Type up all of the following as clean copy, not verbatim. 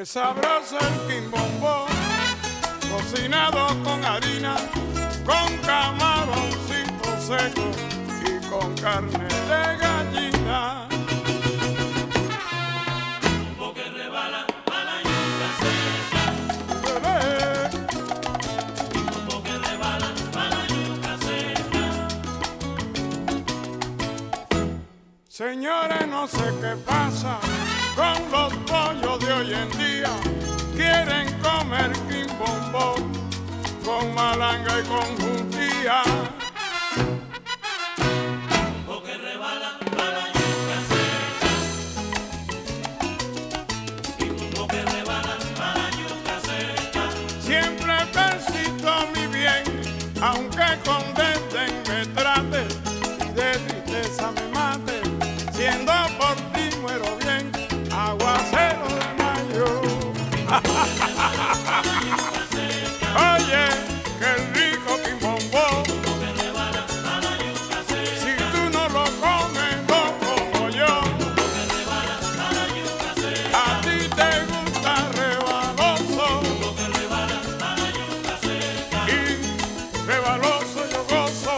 Qué sabroso el quimbombó, cocinado con harina, con camaroncito seco y con carne de gallina. Quimbo que rebala a la yuca seca. Quimbo que rebala a la yuca seca. Señores, no sé qué pasa con los pollos de hoy en día. Quieren comer quimbombó con malanga y con jutía. Quimbo que rebala a la yuca seca. Quimbo que rebala a la yuca seca. Siempre persito mi bien, aunque con desdén me trate y de tristeza me mate. Siendo por ti muero bien, aguacero de mayo. Oye, qué rico quimbombó. Si tú no lo comes, no como yo. A ti te gusta rebaloso y rebaloso yo gozo.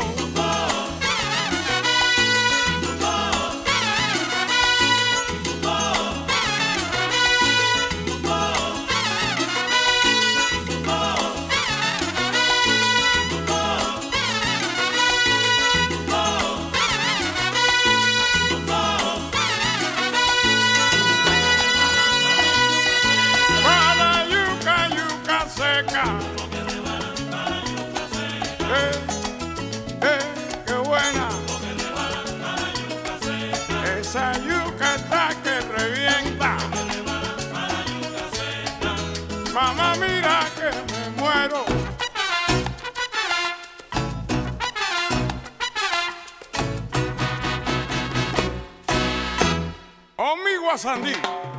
Qué buena. Esa yuca está que revienta. Mamá, mira que me muero. Oh, mi guasandí.